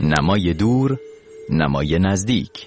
نمای دور، نمای نزدیک.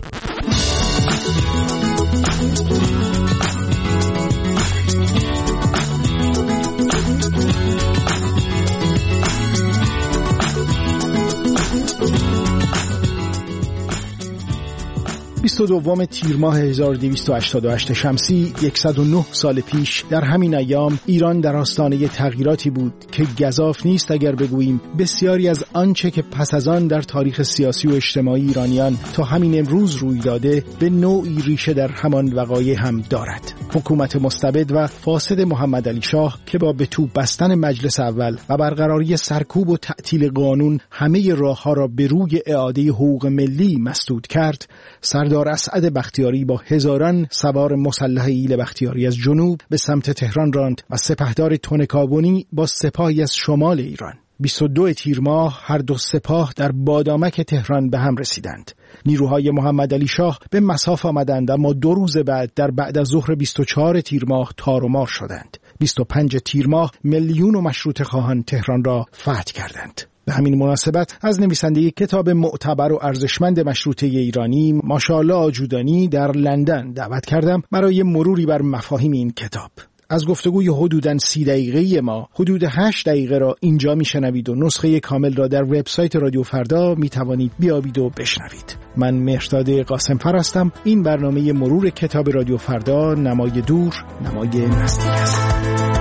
دوم تیر ماه 1288 شمسی 109 سال پیش در همین ایام ایران در آستانه تغییراتی بود که گزاف نیست اگر بگوییم بسیاری از آنچه که پس از آن در تاریخ سیاسی و اجتماعی ایرانیان تا همین امروز روی داده به نوعی ریشه در همان وقایع هم دارد. حکومت مستبد و فاسد محمد علی شاه که با به توپ بستن مجلس اول و برقراری سرکوب و تعطیل قانون همه راه‌ها را به روی اعاده حقوق ملی مسدود کرد، سردار اسعد بختیاری با هزاران سوار مسلح ایل بختیاری از جنوب به سمت تهران راند و سپهدار تونکابونی با سپاهی از شمال ایران. 22 تیر ماه هر دو سپاه در بادامک تهران به هم رسیدند. نیروهای محمد علی شاه به مصاف آمدند، اما 2 روز بعد از ظهر 24 تیر ماه تار و مار شدند. 25 تیر ماه میلیون و مشروطه خواهان تهران را فتح کردند. به همین مناسبت از نویسنده کتاب معتبر و ارزشمند مشروطه ایرانی ماشاءالله آجودانی در لندن دعوت کردم برای مروری بر مفاهیم این کتاب. از گفتگوی حدوداً 30 دقیقه‌ای ما حدود 8 دقیقه را اینجا میشنوید و نسخه کامل را در وبسایت رادیو فردا میتوانید بیابید و بشنوید. من مهرداد قاسمفر هستم. این برنامه مرور کتاب رادیو فردا، نمای دور، نمای نزدیک است.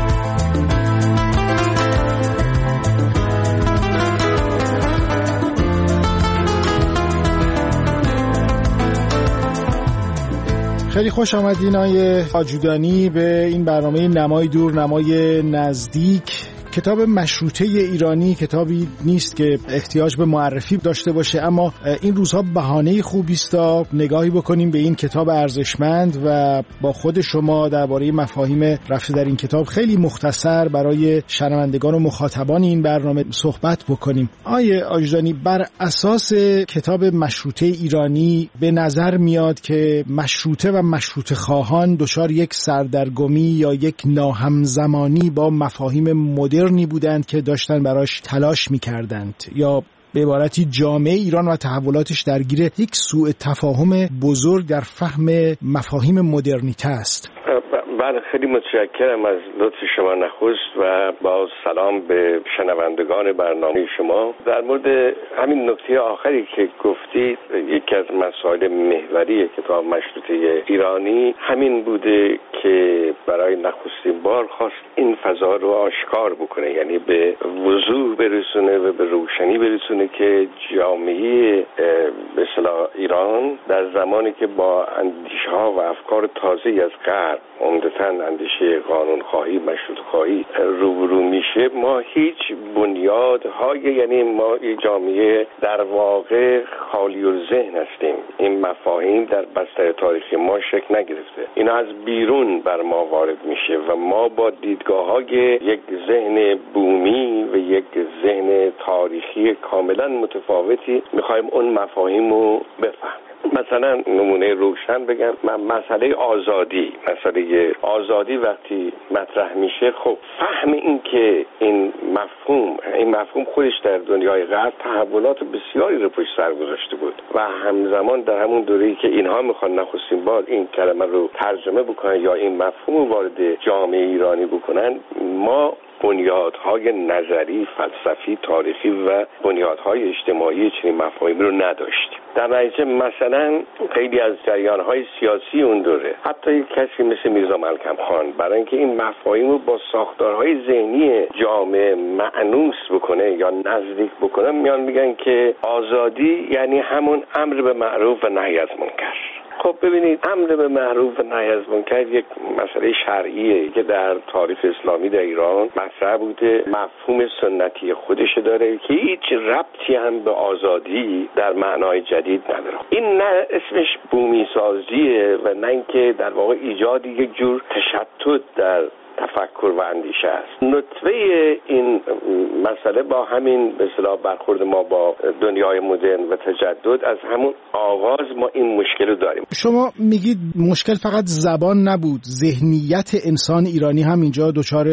خیلی خوش آمدین آقای آجودانی به این برنامه نمای دور، نمای نزدیک. کتاب مشروطه ایرانی کتابی نیست که احتیاج به معرفی داشته باشه، اما این روزها بهانه خوبی است تا نگاهی بکنیم به این کتاب ارزشمند و با خود شما درباره مفاهیم رفته در این کتاب خیلی مختصر برای شنوندگان و مخاطبان این برنامه صحبت بکنیم. آقای آجودانی، بر اساس کتاب مشروطه ایرانی به نظر میاد که مشروطه و مشروطه خواهان دچار یک سردرگمی یا یک ناهمزمانی با مفاهیم مدرنی بودند که داشتن براش تلاش می‌کردند، یا به عبارتی جامعه ایران و تحولاتش درگیر یک سوء تفاهم بزرگ در فهم مفاهیم مدرنیته است. بله، خیلی متشکرم از لطف شما نخست و با سلام به شنوندگان برنامه شما. در مورد همین نکته آخری که گفتید، یکی از مسائل محوری کتاب مشروطه ایرانی همین بوده که برای نخستین بار خواست این فضا رو آشکار بکنه، یعنی به وضوح برسونه و به روشنی برسونه که جامعه به اصطلاح ایران در زمانی که با اندیشه‌ها و افکار تازه‌ای از غرب، عمدتاً اندیشه قانونخواهی، مشروطه‌خواهی روبرو میشه، ما هیچ بنیادهای، یعنی ما یک جامعه در واقع خالی الذهن هستیم. این مفاهیم در بستر تاریخی ما شکل نگرفته، اینا از بیرون بر ما وارد میشه و ما با دیدگاه‌های یک ذهن بومی و یک ذهن تاریخی کاملا متفاوتی میخوایم اون مفاهیم رو بفهمیم. مثلا نمونه روشن بگم، مسئله آزادی وقتی مطرح میشه، خب فهم این که این مفهوم خودش در دنیای غرب تحولات بسیاری رو پشت سر گذاشته بود و همزمان در همون دوره‌ای که اینها میخوان نخستین بار این کلمه رو ترجمه بکنن یا این مفهوم رو وارد جامعه ایرانی بکنن، ما بنیادهای نظری، فلسفی، تاریخی و بنیادهای اجتماعی چنین مفاهیمی رو نداشتیم. در نتیجه مثلا خیلی از جریانهای سیاسی اون دوره، حتی یک کسی مثل میرزا ملکم خان، برای اینکه این مفاهیم رو با ساختارهای ذهنی جامعه مأنوس بکنه یا نزدیک بکنه، میان میگن که آزادی یعنی همون امر به معروف و نهی از منکر. خب ببینید، امر به معروف و نهی از منکر یک مسئله شرعیه که در تاریخ اسلامی در ایران مطرح بوده، مفهوم سنتی خودش داره که هیچ ربطی هم به آزادی در معنای جدید نداره. این نه اسمش بومی سازیه و نه اینکه در واقع ایجاد یک جور تشتت در تفکر و اندیشه است. نطفه این مسئله با همین به اصطلاح برخورد ما با دنیای مدرن و تجدد، از همون آغاز ما این مشکل رو داریم. شما میگید مشکل فقط زبان نبود، ذهنیت انسان ایرانی هم اینجا دچار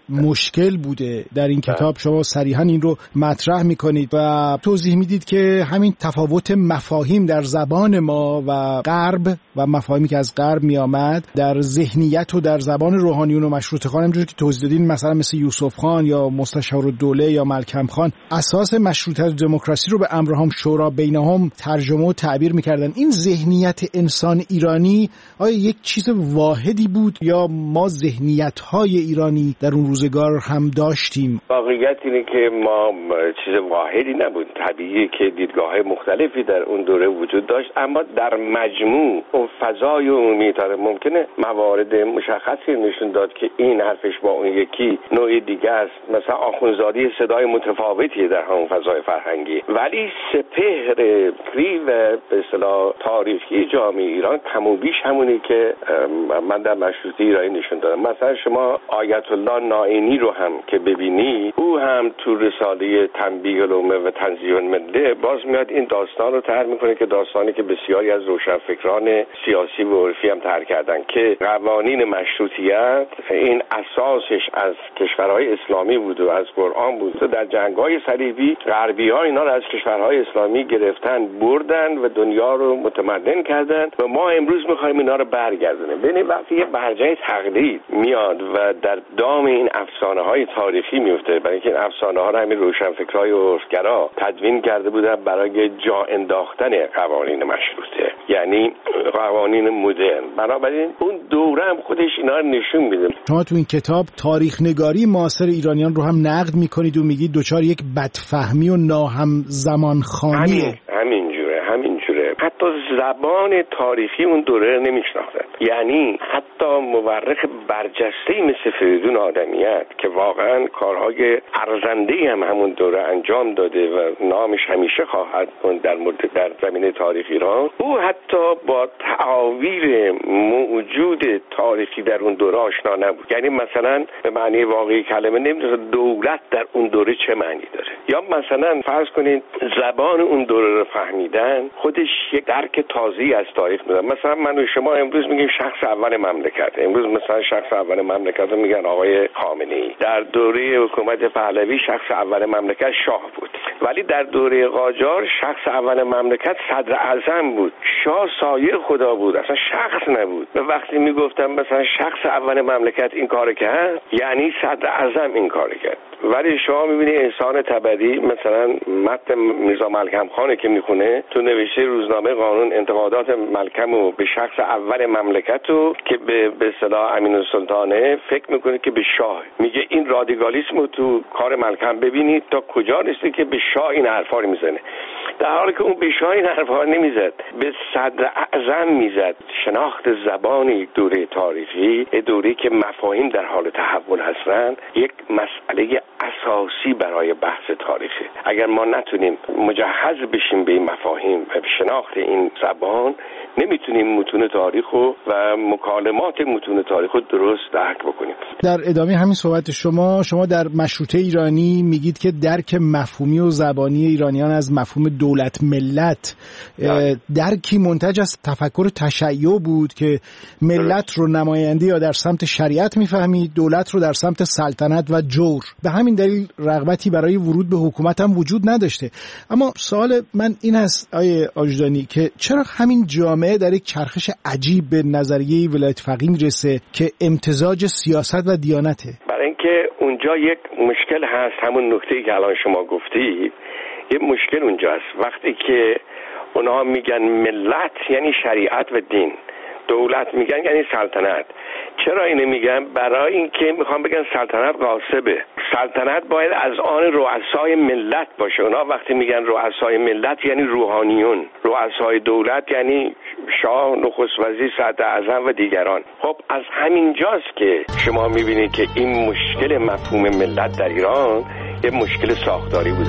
مشکل بوده در این کتاب. شما صریحا این رو مطرح میکنید و توضیح میدید که همین تفاوت مفاهیم در زبان ما و غرب و مفاهیمی که از غرب میآمد در ذهنیت و در زبان روحانیون و مشروطه خان، همونجوری که توضیح دادین، مثلا مثل یوسف خان یا مستشارالدوله یا ملکم خان، اساس مشروطیت و دموکراسی رو به امرهم شورا بینهم ترجمه و تعبیر میکردن. این ذهنیت انسان ایرانی آیا یک چیز واحدی بود یا ما ذهنیت‌های ایرانی در اون روزگار هم داشتیم؟ واقعیت اینه که ما چیز واحدی نبود. طبیعیه که دیدگاه‌های مختلفی در اون دوره وجود داشت، اما در مجموع اون فضای عمومی ممکنه موارد مشخصی نشون داد که این حرفش با اون یکی نوع دیگه است. مثلا آخوندزادی صدای متفاوتی در همون فضای فرهنگی، ولی سپهر فکری و به اصطلاح تاریخی جامعه ایران کم و بیش همونی که من در مشروطه ایرانی نشون دادم. مثلا شما آیت الله نائینی رو هم که ببینی، او هم تو رساله تنبیه الامه و تنزیه المله باز میاد این داستان رو طرح میکنه که داستانی که بسیاری از روشنفکران سیاسی و عرفی هم طرح کردن که قوانین مشروطیت این اساسش از کشورهای اسلامی بود و از قرآن بود و در جنگ‌های صلیبی غربی‌ها اینا رو از کشورهای اسلامی گرفتن، بردن و دنیا رو متمدن کردن و ما امروز می‌خوایم اینا رو برگردونیم. ببینید وقتی یه برجه تقلید میاد و در دام این افسانه‌های تاریخی میفته، برای اینکه این افسانه‌ها رو همین روشنفکرای عرفگرا تدوین کرده بودن برای جا انداختن قوانین مشروطه، یعنی قوانین مدرن. بنابراین اون دوره هم خودش اینا رو نشون میده. شما تو این کتاب تاریخ نگاری معاصر ایرانیان رو هم نقد میکنید و میگید دوچار یک بدفهمی و ناهم زمان خانیه. همینجوره. حتی زبان تاریخی اون دوره نمیشناختن. یعنی حتی مورخ برجسته‌ای مثل فریدون آدمیت که واقعا کارهای ارزنده‌ای هم همون دوره انجام داده و نامش همیشه خواهد بود در زمینه تاریخ ایران، او حتی با تعاویل موجود تاریخی در اون دوره آشنا نبود. یعنی مثلا به معنی واقعی کلمه نمیدونه دولت در اون دوره چه معنی داره، یا مثلا فرض کنید زبان اون دوره رو فهمیدن خودش یک درک تازه‌ای از تاریخ میده. مثلا من و شما امروز میگیم شخص اول مملکت، امروز مثلا شخص اول مملکت رو میگن آقای خامنه‌ای. در دوره حکومت پهلوی شخص اول مملکت شاه بود، ولی در دوره قاجار شخص اول مملکت صدر اعظم بود. شاه سایه خدا بود، اصلا شخص نبود. و وقتی میگفتم مثلا شخص اول مملکت این کارو کرد، یعنی صدر اعظم این کارو کرد. ولی شما میبینی انسان تبری مثلا متن میرزا ملکم خانه که میخونه تو نوشته روزنامه قانون انتقادات ملکم رو به شخص اول مملکت رو که به اصطلاح امین‌السلطانه فکر میکنه که به شاه. میگه این رادیکالیسم رو تو کار ملکم ببینید تا کجا رسیده که به شاه این حرفا رو میزنه، در حالی که اون به شاه این حرفا نمیزد، به صدر اعظم میزد. شناخت زبان یک دوره تاریخی، دوره که مفاهیم در حال تحول هستن، یک مسئله اساسی برای بحث تاریخی. اگر ما نتونیم مجهز بشیم به این مفاهیم و به شناخت این زبان، نمیتونیم متون تاریخ و مکالمات متون تاریخ رو درست درک بکنیم. در ادامه همین صحبت شما در مشروطه ایرانی میگید که درک مفهومی و زبانی ایرانیان از مفهوم دولت ملت درکی منتج از تفکر تشیع بود که ملت رو نماینده یا در سمت شریعت میفهمید، دولت رو در سمت سلطنت و جور. به همین دلیل رغبتی برای ورود به حکومت هم وجود نداشته. اما سوال من این است آیه آجدانی که چرا همین جامعه در یک چرخش عجیب به نظریه ولایت فقیه میرسه که امتزاج سیاست و دیانته؟ برای اینکه اونجا یک مشکل هست، همون نکته‌ای که الان شما گفتید، یه مشکل اونجاست. وقتی که اونها میگن ملت یعنی شریعت و دین، دولت میگن یعنی سلطنت. چرا اینو میگن؟ برای اینکه میخوام بگن سلطنت غاصبه. سلطنت باید از آن رؤسای ملت باشه. اونا وقتی میگن رؤسای ملت یعنی روحانیون، رؤسای دولت یعنی شاه، نخست وزیر، صدر اعظم و دیگران. خب از همین جاست که شما میبینید که این مشکل مفهوم ملت در ایران یه مشکل ساختاری بوده.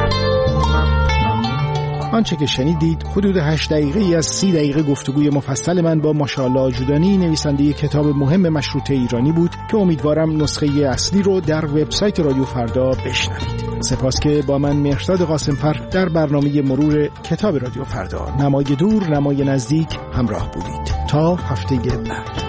آنچه که شنیدید حدود 8 دقیقه از 30 دقیقه گفتگوی مفصل من با ماشاءالله آجودانی، نویسنده کتاب مهم مشروطه ایرانی بود که امیدوارم نسخه اصلی رو در وبسایت رادیو فردا بشنوید. سپاس که با من مهرداد قاسمفر در برنامه مرور کتاب رادیو فردا، نمای دور نمای نزدیک همراه بودید. تا هفته بعد.